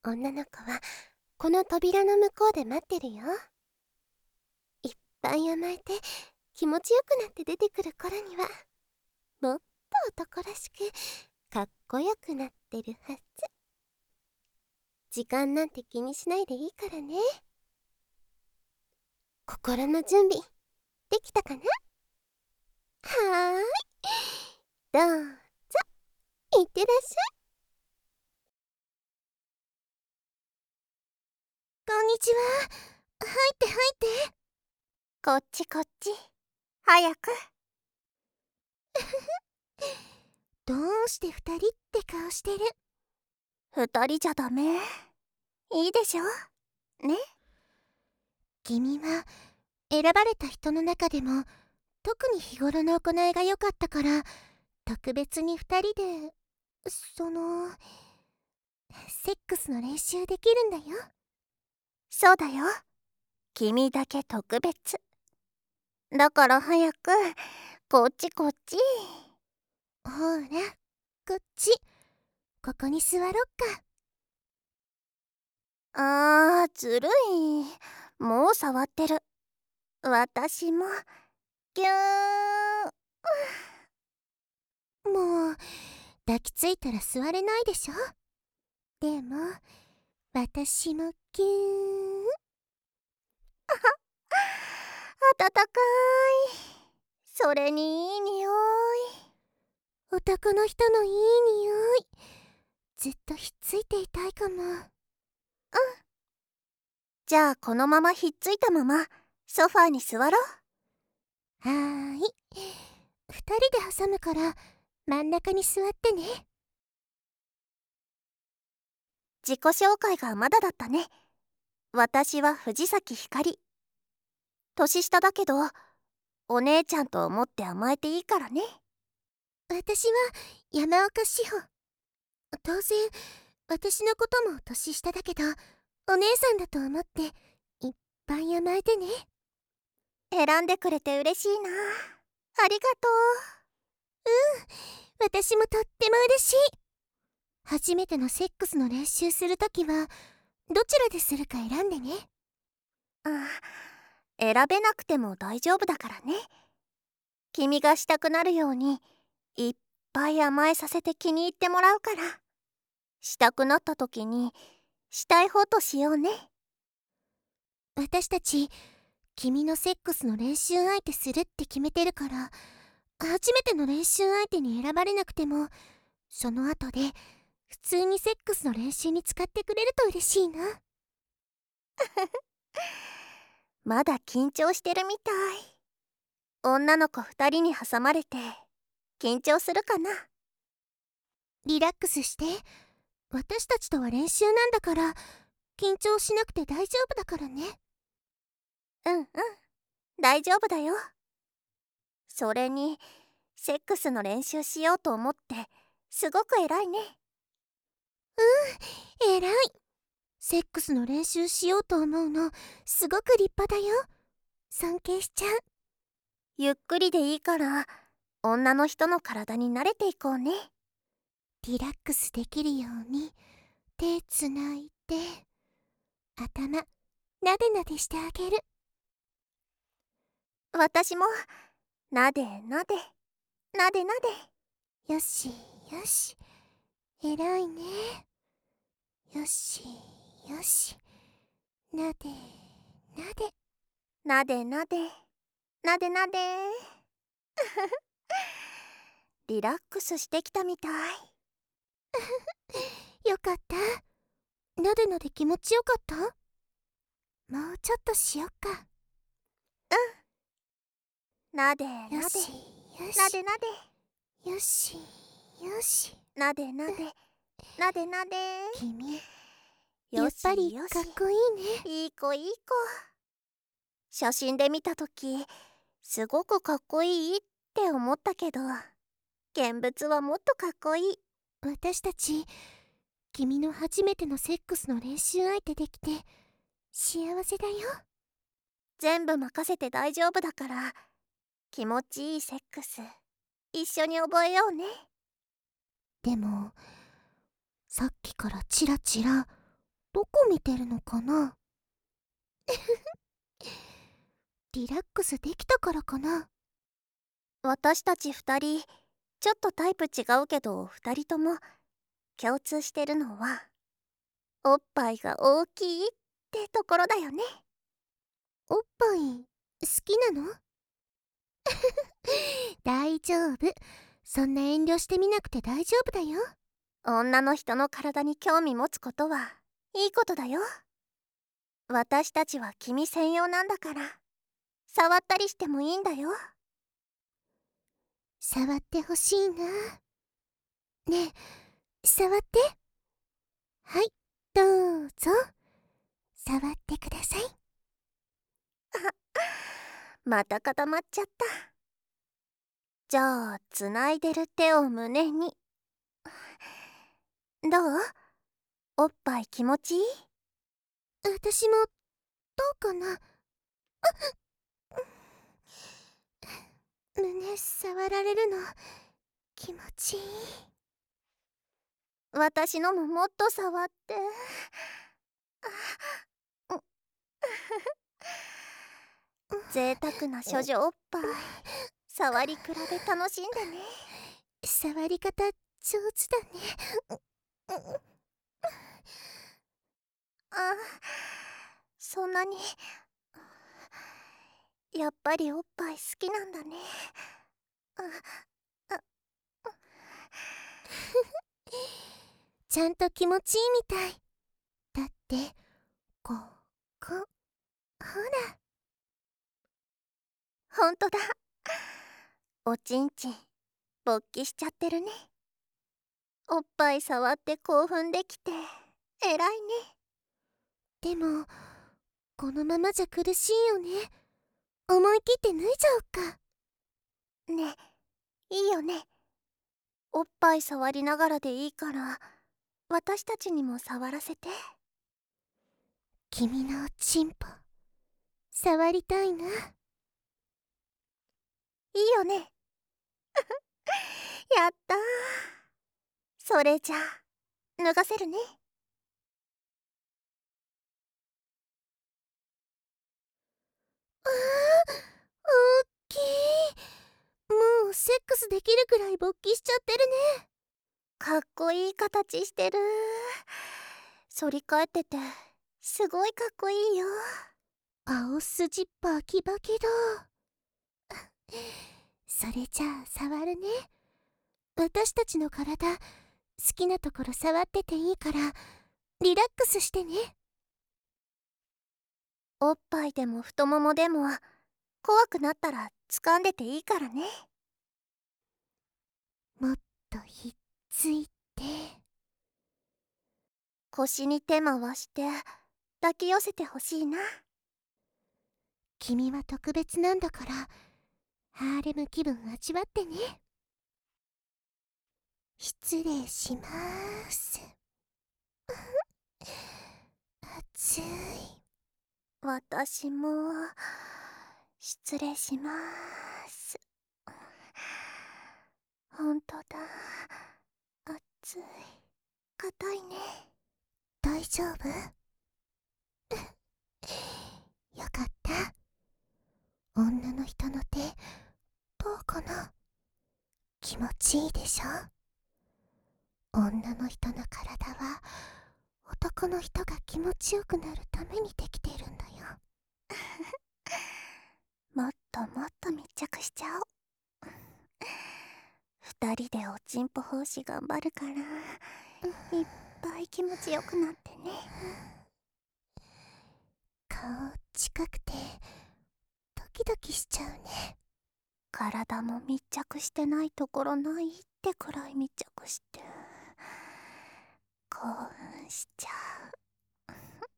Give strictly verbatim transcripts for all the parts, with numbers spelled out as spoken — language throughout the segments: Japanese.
女の子はこの扉の向こうで待ってるよ。いっぱい甘えて気持ちよくなって出てくる頃にはもっと男らしくかっこよくなってるはず。時間なんて気にしないでいいからね。心の準備できたかな？はーい、どうぞいってらっしゃい。こんにちは。入って入って。こっちこっち。早く。どうして二人って顔してる？二人じゃダメ。いいでしょね。君は選ばれた人の中でも特に日頃の行いが良かったから特別に二人でそのセックスの練習できるんだよ。そうだよ。君だけ特別だから早くこっちこっち。ほらこっち。ここに座ろっか。あーずるい。もう触ってる。私もぎゅーん。もう抱きついたら座れないでしょ。でも私もぎゅーん。暖かい。それにいい匂い。男の人のいい匂い。ずっとひっついていたいかも。うん。じゃあこのままひっついたままソファーに座ろう。はーい。二人で挟むから真ん中に座ってね。自己紹介がまだだったね。私は藤崎ひかり。年下だけどお姉ちゃんと思って甘えていいからね。私は山岡志保。当然私のことも年下だけどお姉さんだと思っていっぱい甘えてね。選んでくれて嬉しいな。ありがとう。うん、私もとっても嬉しい。初めてのセックスの練習するときはどちらでするか選んでね。あ、選べなくても大丈夫だからね。君がしたくなるようにいっぱい甘えさせて気に入ってもらうから。したくなった時にしたい方としようね。私たち君のセックスの練習相手するって決めてるから初めての練習相手に選ばれなくてもその後で普通にセックスの練習に使ってくれると嬉しいな。まだ緊張してるみたい。女の子二人に挟まれて緊張するかな。リラックスして。私たちとは練習なんだから緊張しなくて大丈夫だからね。うんうん、大丈夫だよ。それにセックスの練習しようと思ってすごく偉いね。うん、偉い。セックスの練習しようと思うのすごく立派だよ。尊敬しちゃう。ゆっくりでいいから女の人の体に慣れていこうね。リラックスできるように手つないで頭なでなでしてあげる。私もなでなでなでなで。よしよし、偉いね。よしよし、なでなでなでなでなでなで。リラックスしてきたみたい。よかった。なでなで気持ちよかった？もうちょっとしよっか。うん、なでなでよしよし、なでなでよしよし、なでなでなでなで。君やっぱりかっこいいね。いい子いい子。写真で見たときすごくかっこいいって思ったけど現物はもっとかっこいい。私たち君の初めてのセックスの練習相手できて幸せだよ。全部任せて大丈夫だから気持ちいいセックス一緒に覚えようね。でもさっきからチラチラどこ見てるのかな。リラックスできたからかな。 私たち二人ちょっとタイプ違うけど、二人とも共通してるのはおっぱいが大きいってところだよね。 おっぱい好きなの？大丈夫。そんな遠慮してみなくて大丈夫だよ。 女の人の体に興味持つことはいいことだよ。私たちは君専用なんだから、触ったりしてもいいんだよ。 触ってほしいな。ねえ、触って。はい、どうぞ。触ってください。 また固まっちゃった。じゃあつないでる手を胸に。どう？おっぱい気持ちいい？ 私もどうかな。胸触られるの気持ちいい。 私のももっと触って。贅沢な処女おっぱい、触り比べ楽しんでね。 触り方上手だね。 あ、そんなに。やっぱりおっぱい好きなんだね。 ちゃんと気持ちいいみたい。だってここ、ほら。 ほんとだ。おちんちん勃起しちゃってるね。おっぱい触って興奮できて偉いね。 でもこのままじゃ苦しいよね。思い切って脱いじゃおっか。 ね、いいよね。おっぱい触りながらでいいから私たちにも触らせて。 君のおちんぽ触りたいな。 いいよね。やったー。それじゃあ脱がせるね。 あー、おっきい。もうセックスできるくらい勃起しちゃってるね。 かっこいい形してる。反り返っててすごいかっこいいよ。 青筋バキバキだ。それじゃあ触るね。私たちの体好きなところ触ってていいからリラックスしてね。 おっぱいでも太ももでも怖くなったら掴んでていいからね。 もっとひっついて。 腰に手回して抱き寄せてほしいな。 君は特別なんだからハーレム気分味わってね。失礼しまーす。熱い。 私も失礼します。ほんとだ、熱い、硬いね。 大丈夫？よかった。女の人の手どうかな。気持ちいいでしょ。女の人の体は男の人が気持ちよくなるためにできているんだよ。 もっともっと密着しちゃおう。二人でおちんぽ奉仕頑張るからいっぱい気持ちよくなってね。 顔近くてドキドキしちゃうね。 体も密着してないところないってくらい密着して興奮しちゃう。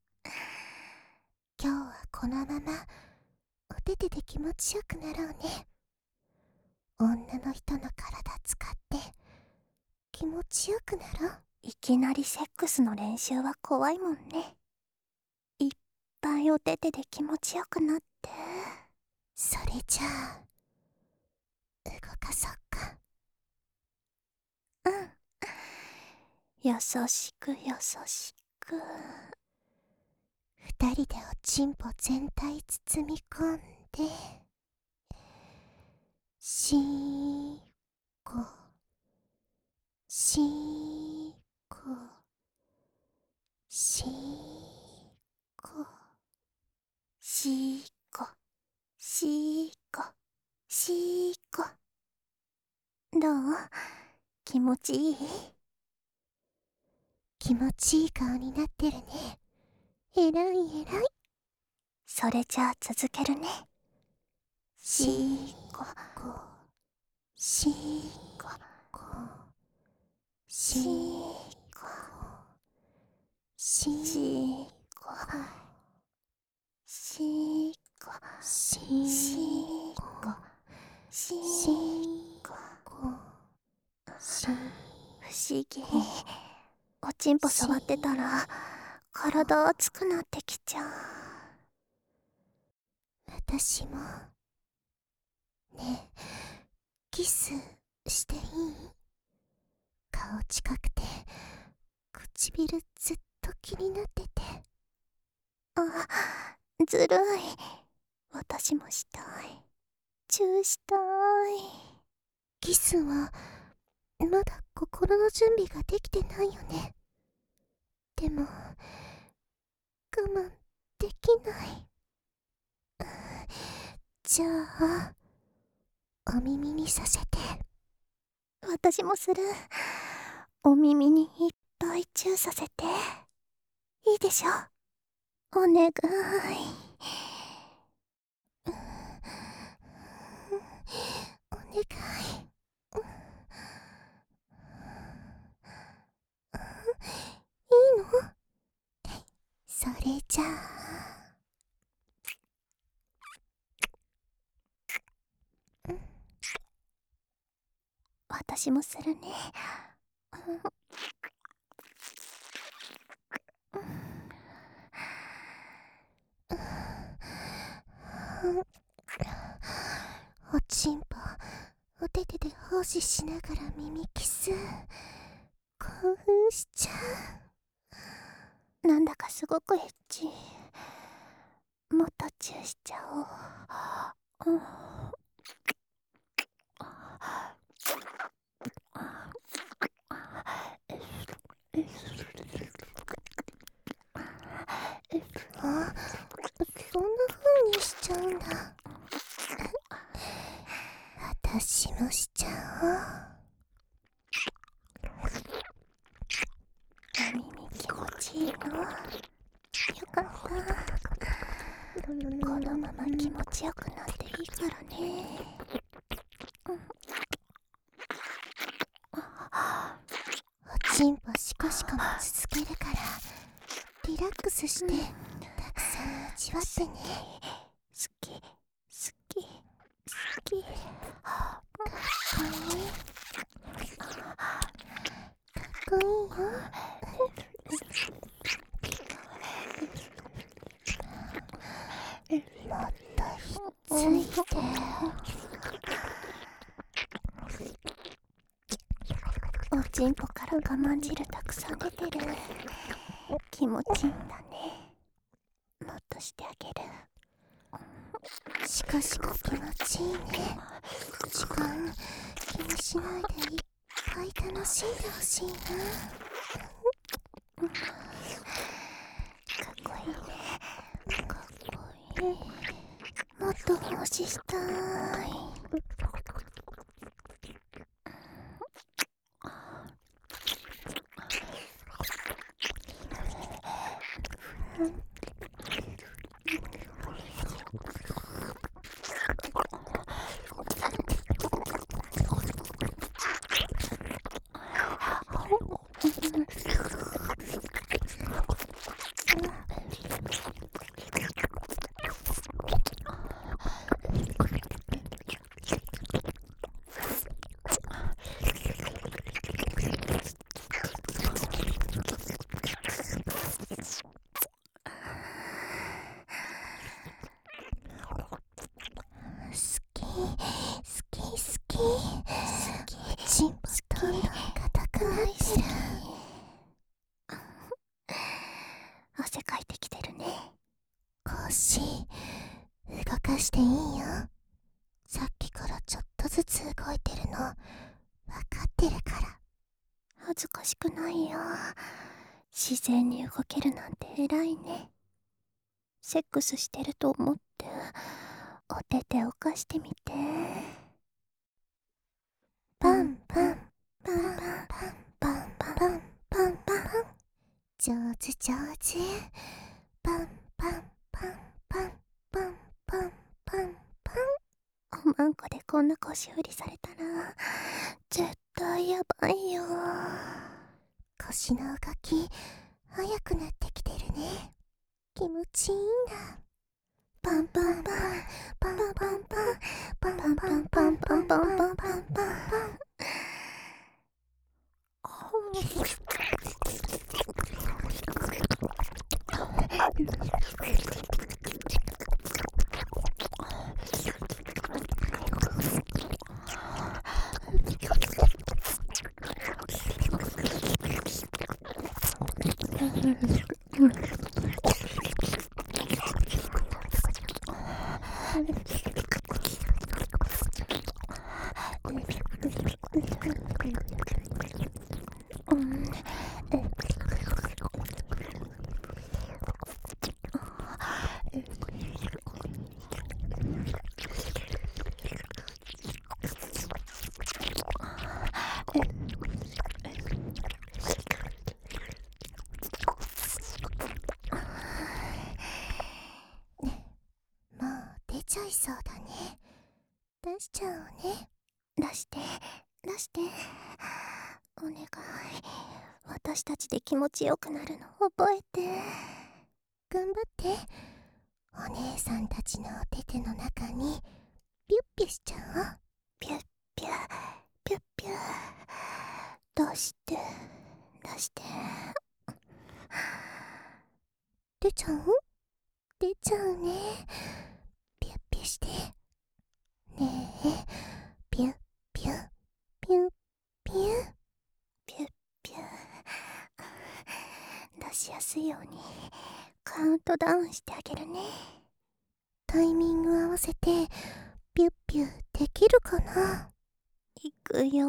今日はこのままお手手で気持ちよくなろうね。女の人の体使って気持ちよくなろう。 いきなりセックスの練習は怖いもんね。いっぱいお手手で気持ちよくなって。 それじゃあ動かそっか。 うん、優しく優しく。 二人でおちんぽ全体包み込んで、しーこしーこしーこしーこしーこしーこ。どう？気持ちいい？ 気持ちいい顔になってるね。えらいえらい。 それじゃあ続けるね。しーここしーこしーこしーしーこしーこししーこしーこ。 し不思議。おちんぽ触ってたら体熱くなってきちゃう。 私もねえ、キスしていい？顔近くて唇ずっと気になってて。 あ、ずるい。私もしたい。チューしたい。 キスはまだ心の準備ができてないよね。でも我慢できない。じゃあお耳にさせて。 私もする。お耳にいっぱいチューさせて。いいでしょ？お願い。 お願い。いいの？それじゃあ私もするね。 おちんぽお手手で奉仕しながら耳キス。興奮しちゃなんだかすごくエッチ。もっとチューしちゃおう。うん、 あ、そんな風にしちゃうんだ。私もしちゃお耳気持ちいいの？よかった。このまま気持ちよくなっていいからね。 おちんぽシコシコも続けるからリラックスしてたくさん味わってね。 好き好き好き。 かっこいい。かっこいいよ。もっとひっついて。 おちんぽから我慢汁たくさん出てる。気持ちいいんだね。もっとしてあげる。 シコシコ気持ちいいね。時間気にしないでいっぱい楽しんでほしいな。 かっこいいね。かっこいい。もっと奉仕したい。 チンポどんどん硬くなってる。 汗かいてきてるね。 し動かしていいよ。さっきからちょっとずつ動いてるの分かってるから。 恥ずかしくないよ。自然に動けるなんて偉いね。セックスしてると思ってお手手を貸してみて。 パンパンパンパンパンパンパンパンパン。上手上手。パンパンパンパンパンパンパンパン。 おまんこでこんな腰振りされたら絶対やばいよ。 腰の動き速くなってきてるね。気持ちいいんだ。パンパンパンパンパンパンパンパンパンパンパンパンパンパンパンパン。もう出ちゃいそうだね。出しちゃおうね。 出して出してお願い。私たちで気持ちよくなるの覚えて。 頑張って。お姉さんたちのお手手の中にピュッピュしちゃおう。 ピュッピュピュッピュ出して出して出ちゃう出ちゃうね。ピュッピュして。ねえ、ピュッピュピュッピュピュッピュ出しやすいようにカウントダウンしてあげるね。 タイミング合わせてピュッピュできるかな。 いくよ。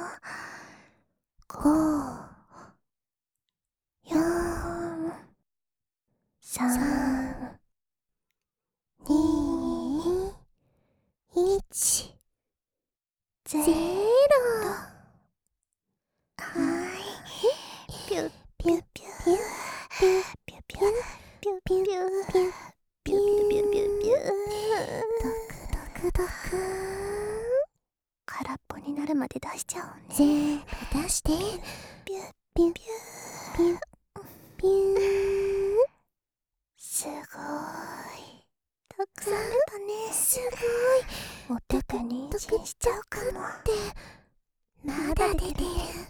ご、よん、 さん、 に、いち、 ゼロ。 ゼロ。 はい。ピュッピュッピュピュッピュッピュッピュッピュッピュッピュッピュッピュッピュッピュッピュッピュッピュッ。 ドクドクドク。 空っぽになるまで出しちゃおうね。 全部出して。 ピュッピュッピュッピュッ。 すごい。たくさん出たね。 すごい。 お手手に妊娠しちゃうかも。 ってまだ出てる。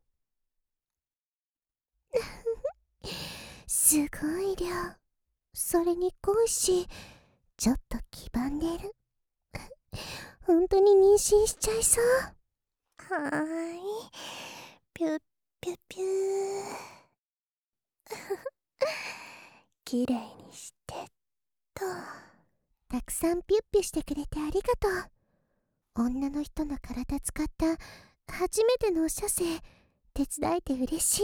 すごい量。それに濃いし、ちょっと黄ばんでる。本当に妊娠しちゃいそう。 はーい。ピュッピュッピュー。きれいにしてっと。 たくさんピュッピュしてくれてありがとう。女の人の体使った初めてのお射精、手伝えて嬉しい。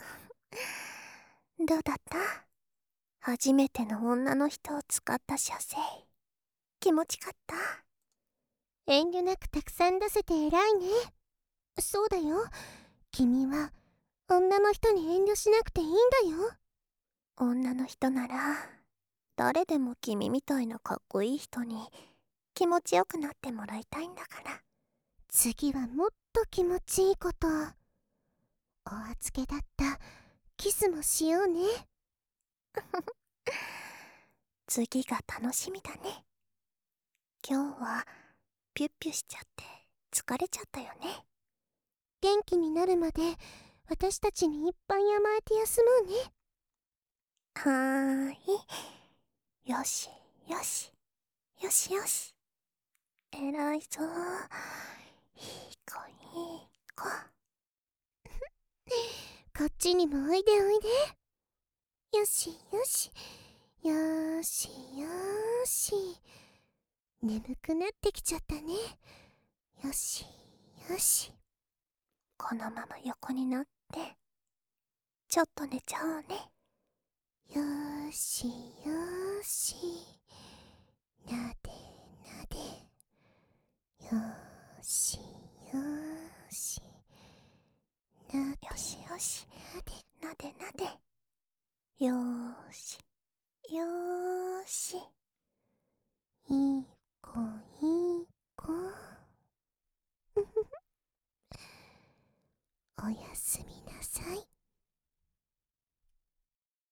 どうだった？初めての女の人を使った射精。気持ちかった？ 遠慮なくたくさん出せて偉いね。そうだよ。君は女の人に遠慮しなくていいんだよ。 女の人なら誰でも君みたいなかっこいい人に気持ちよくなってもらいたいんだから。 次はもっと気持ちいいこと。お預けだったキスもしようね。 次が楽しみだね。今日はピュッピュしちゃって疲れちゃったよね。 元気になるまで私たちにいっぱい甘えて休もうね。 はーい。よしよしよしよし。えらいぞ。いい子いい子。 こっちにもおいでおいで。よしよしよしよーし、眠くなってきちゃったね。よしよし。 このまま横になってちょっと寝ちゃおうね。 よーしよーし。なでなで。よーしよーし。なでよしよし、 なで。 なでなで。よーしよーし。 いい